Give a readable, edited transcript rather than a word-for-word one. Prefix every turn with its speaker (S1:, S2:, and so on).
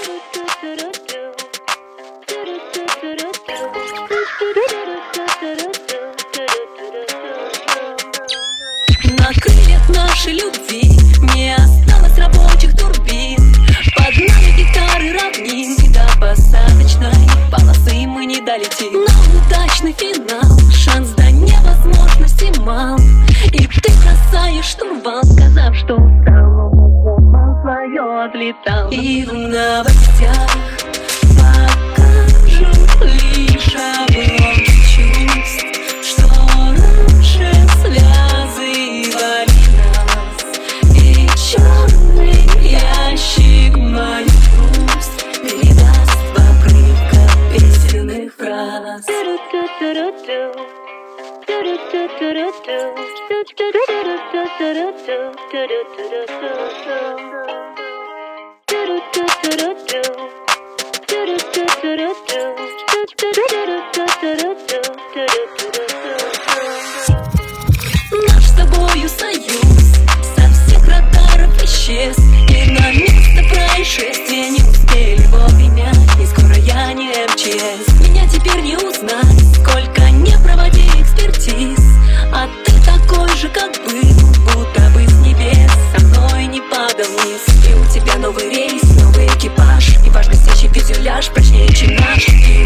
S1: На крыльях нашей любви не осталось рабочих турбин. Под нами гектары равнин, и до посадочной полосы мы не долетим. Но удачный финал, шанс до невозможности мал. И ты бросаешь штурвал, сказав, что устал, но свое отлетал. И в новостях покажут лишь облом чувств, что раньше связывали нас. И черный ящик моих уст передаст в обрывках песенных фраз. Наш с тобою союз со всех радаров исчез, и на место происшествия не успели вовремя. И скоро я не МЧС, меня теперь не узнать, сколько не проводи экспертиз. А ты такой же, как был, будто бы с небес со мной не падал вниз. И у тебя новый рейс, новый экипаж, и важный стоящий фюзеляж прочнее, чем наш.